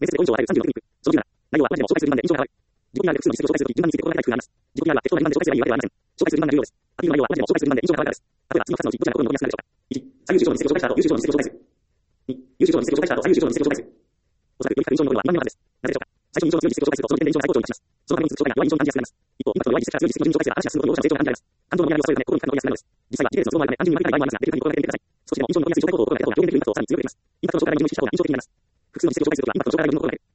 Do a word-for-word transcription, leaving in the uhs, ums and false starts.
面接でご印象を与えるさんじゅうのテクニック。そのじゅうなな、内容はこれまでも紹介するにばんで印象が変わる。自己 ピーアール で複数の実績を紹介するとき、順番について心がけたい工夫があります。自己 ピーアール は適当なにばんで紹介すればいいわけではありません。紹介する順番が重要です。アピールの内容はこれまでも紹介する順番で印象が変わるからです。例えば次のふたつのうちどちらが心に残りやすくなるでしょうか。いち、最優秀賞の実績を紹介した後、優秀賞の実績を紹介する。に、優秀賞の実績を紹介した後、最優秀賞の実績を紹介する。おそらくより深く印象に残るのはにばんめのはずです。なぜでしょうか。最初に印象の強い実績を紹介すると、その時点で印象が最高潮に達します。そのために実績を紹介が弱い印象に感じやすくなります。一方、インパクトの弱い実績から強い実績の順に紹介すれば、話が進むと容赦の成長が感じられます。感情の見られを添えるため、心に深く残りやすくなるのです。実際は、事実の都合もあるため、単純に悪い場合もありますが、できる限り心がけてみてください。少しでも印象に残りやすい紹介方法を心がけた方が、表現できるインパクトをさらに強めていきます。インパクトの紹介がより自分を意識した方が印象的になります。複数の実績を紹介するときは、インパクトの紹介がより残るので、